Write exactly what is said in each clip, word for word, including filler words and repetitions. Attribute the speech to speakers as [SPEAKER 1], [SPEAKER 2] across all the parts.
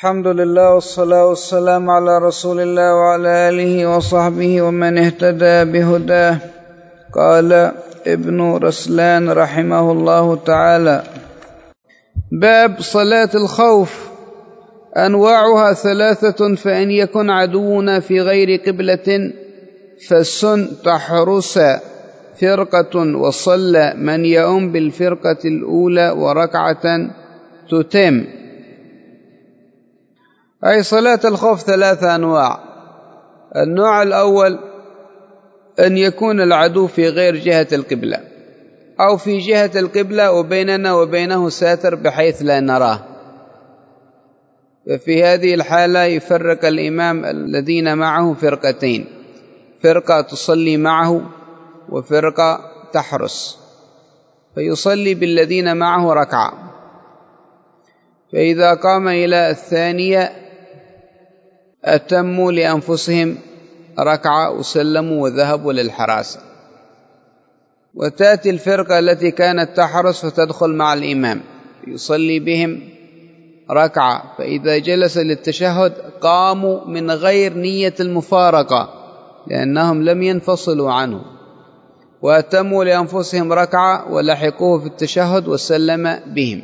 [SPEAKER 1] الحمد لله والصلاة والسلام على رسول الله وعلى آله وصحبه ومن اهتدى بهداه. قال ابن رسلان رحمه الله تعالى: باب صلاة الخوف. أنواعها ثلاثة، فإن يكن عدونا في غير قبلة فالسن تحرس فرقة وصلى من يؤم بالفرقة الأولى وركعة تتم. أي صلاة الخوف ثلاثة أنواع. النوع الأول أن يكون العدو في غير جهة القبلة أو في جهة القبلة وبيننا وبينه ساتر بحيث لا نراه، ففي هذه الحالة يفرق الإمام الذين معه فرقتين: فرقة تصلي معه وفرقة تحرس، فيصلي بالذين معه ركعة، فإذا قام إلى الثانية أتموا لأنفسهم ركعة وسلموا وذهبوا للحراسة، وتأتي الفرقة التي كانت تحرس فتدخل مع الإمام يصلي بهم ركعة، فإذا جلس للتشهد قاموا من غير نية المفارقة لأنهم لم ينفصلوا عنه، وأتموا لأنفسهم ركعة ولحقوه في التشهد وسلم بهم.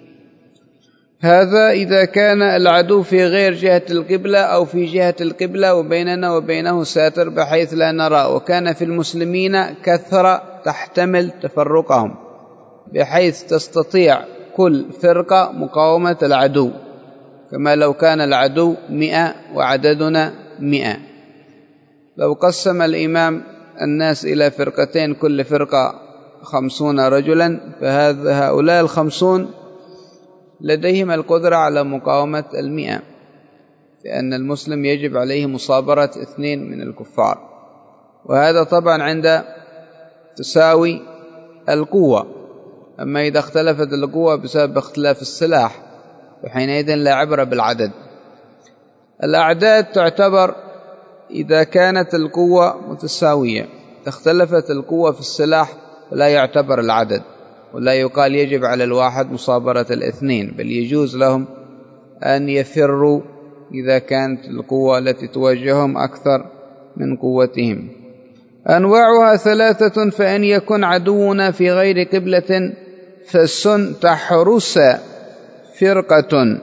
[SPEAKER 1] هذا إذا كان العدو في غير جهة القبلة أو في جهة القبلة وبيننا وبينه ساتر بحيث لا نرى، وكان في المسلمين كثرة تحتمل تفرقهم بحيث تستطيع كل فرقة مقاومة العدو، كما لو كان العدو مئة وعددنا مئة. لو قسم الإمام الناس إلى فرقتين كل فرقة خمسون رجلا، فهذا هؤلاء الخمسون لديهم القدرة على مقاومة المئة، لأن المسلم يجب عليه مصابرة اثنين من الكفار، وهذا طبعا عند تساوي القوة. أما إذا اختلفت القوة بسبب اختلاف السلاح فحينئذ لا عبرة بالعدد. الأعداد تعتبر إذا كانت القوة متساوية، اختلفت القوة في السلاح فلا يعتبر العدد، ولا يقال يجب على الواحد مصابرة الاثنين، بل يجوز لهم أن يفروا إذا كانت القوة التي تواجههم أكثر من قوتهم. أنواعها ثلاثة، فإن يكن عدونا في غير قبلة فالسن تحرس فرقة،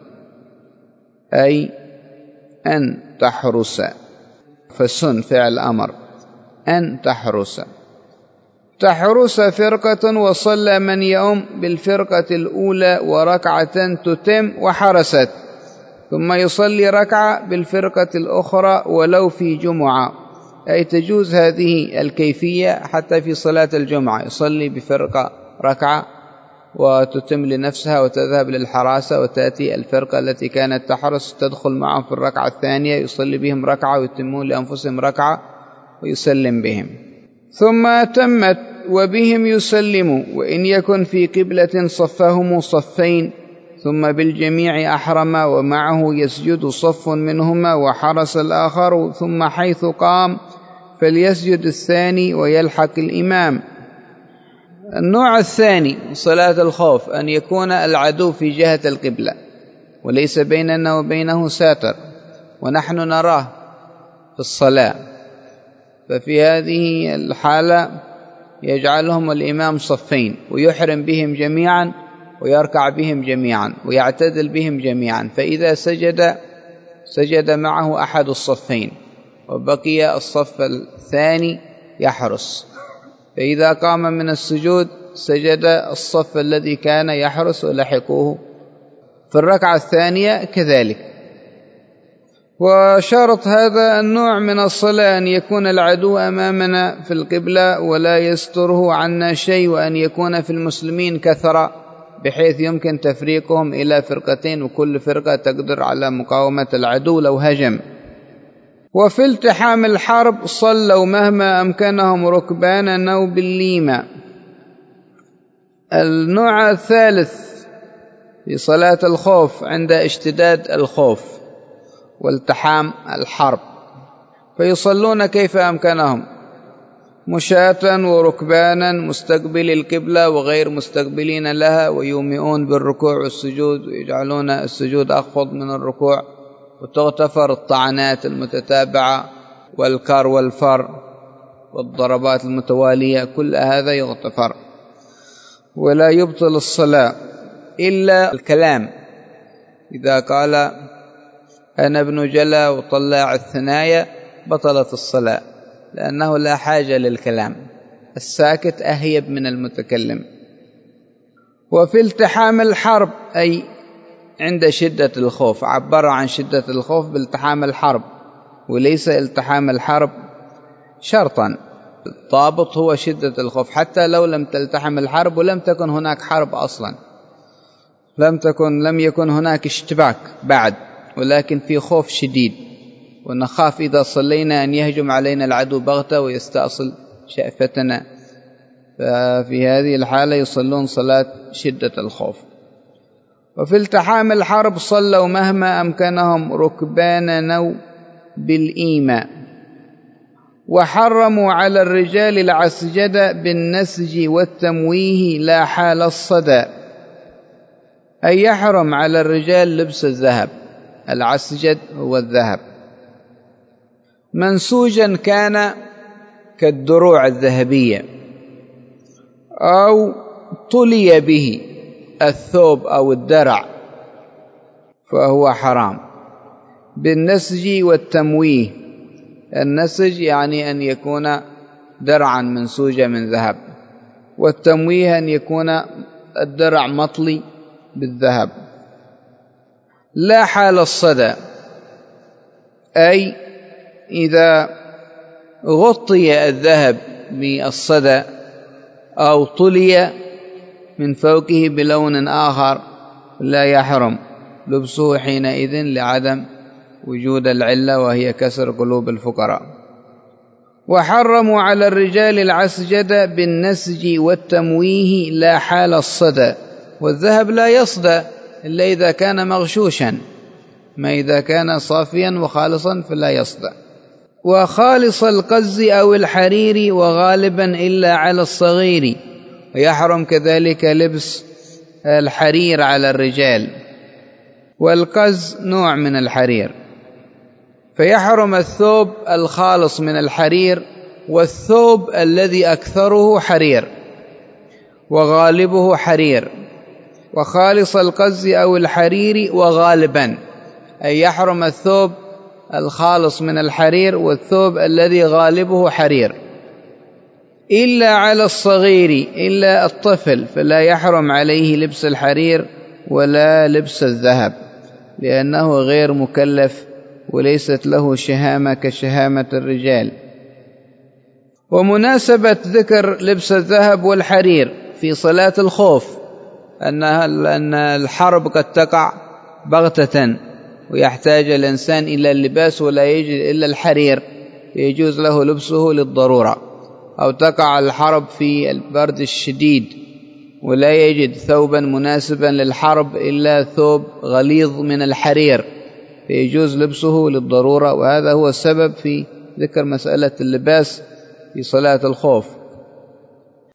[SPEAKER 1] أي أن تحرس، فالسن فعل أمر، أن تحرس تحرس فرقة وصلى من يؤم بالفرقة الأولى وركعة تتم وحرست، ثم يصلي ركعة بالفرقة الأخرى ولو في جمعة. أي تجوز هذه الكيفية حتى في صلاة الجمعة، يصلي بفرقة ركعة وتتم لنفسها وتذهب للحراسة، وتأتي الفرقة التي كانت تحرس تدخل معهم في الركعة الثانية يصلي بهم ركعة ويتمون لأنفسهم ركعة ويسلم بهم، ثم تمت وبهم يسلم. وإن يكن في قبلة صفهم صفين ثم بالجميع أحرم ومعه يسجد صف منهما وحرس الآخر، ثم حيث قام فليسجد الثاني ويلحق الإمام. النوع الثاني صلاة الخوف أن يكون العدو في جهة القبلة وليس بيننا وبينه ساتر ونحن نراه في الصلاة، ففي هذه الحالة يجعلهم الإمام صفين ويحرم بهم جميعا ويركع بهم جميعا ويعتدل بهم جميعا، فإذا سجد سجد معه أحد الصفين وبقي الصف الثاني يحرس، فإذا قام من السجود سجد الصف الذي كان يحرس ولحقوه في الركعة الثانية كذلك. وشرط هذا النوع من الصلاة أن يكون العدو أمامنا في القبلة ولا يستره عنا شيء، وأن يكون في المسلمين كثرة بحيث يمكن تفريقهم إلى فرقتين وكل فرقة تقدر على مقاومة العدو لو هجم. وفي التحام الحرب صلوا مهما أمكنهم ركبانا أو بالليمة. النوع الثالث في صلاة الخوف عند اشتداد الخوف والتحام الحرب، فيصلون كيف أمكنهم، مشاة وركبانا مستقبل القبلة وغير مستقبلين لها، ويومئون بالركوع والسجود ويجعلون السجود أخفض من الركوع، وتغتفر الطعنات المتتابعة والكر والفر والضربات المتوالية، كل هذا يغتفر. ولا يبطل الصلاة إلا الكلام، إذا قال أنا ابن جلا وطلع الثنايا بطلت الصلاة، لأنه لا حاجة للكلام، الساكت أهيب من المتكلم. وفي التحام الحرب، أي عند شدة الخوف، عبر عن شدة الخوف بالتحام الحرب، وليس التحام الحرب شرطا، الضابط هو شدة الخوف، حتى لو لم تلتحم الحرب ولم تكن هناك حرب أصلا، لم تكن لم يكن هناك اشتباك بعد، ولكن في خوف شديد، ونخاف إذا صلينا أن يهجم علينا العدو بغتة ويستأصل شأفتنا، ففي هذه الحالة يصلون صلاة شدة الخوف. وفي التحام الحرب صلوا مهما أمكنهم ركبانا أو بالإيماء. وحرموا على الرجال العسجدة بالنسج والتمويه لا حال الصدى، أي يحرم على الرجال لبس الذهب، العسجد هو الذهب، منسوجا كان كالدروع الذهبية، أو طلي به الثوب أو الدرع فهو حرام. بالنسج والتمويه، النسج يعني أن يكون درعا منسوجا من ذهب، والتمويه أن يكون الدرع مطلي بالذهب. لا حال الصدى، أي إذا غطي الذهب بالصدى أو طلي من فوقه بلون آخر لا يحرم لبسه حينئذ لعدم وجود العلة وهي كسر قلوب الفقراء. وحرموا على الرجال العسجدة بالنسج والتمويه لا حال الصدى، والذهب لا يصدى إلا إذا كان مغشوشا، ما إذا كان صافيا وخالصا فلا يصدى. وخالص القز أو الحرير وغالبا إلا على الصغير، ويحرم كذلك لبس الحرير على الرجال، والقز نوع من الحرير، فيحرم الثوب الخالص من الحرير والثوب الذي أكثره حرير وغالبه حرير. وخالص القز أو الحرير وغالبا، أي يحرم الثوب الخالص من الحرير والثوب الذي غالبه حرير. إلا على الصغير، إلا الطفل فلا يحرم عليه لبس الحرير ولا لبس الذهب، لأنه غير مكلف وليست له شهامة كشهامة الرجال. ومناسبة ذكر لبس الذهب والحرير في صلاة الخوف أن الحرب قد تقع بغتة ويحتاج الإنسان إلى اللباس ولا يجد إلا الحرير، يجوز له لبسه للضرورة. أو تقع الحرب في البرد الشديد ولا يجد ثوبا مناسبا للحرب إلا ثوب غليظ من الحرير، فيجوز لبسه للضرورة. وهذا هو السبب في ذكر مسألة اللباس في صلاة الخوف.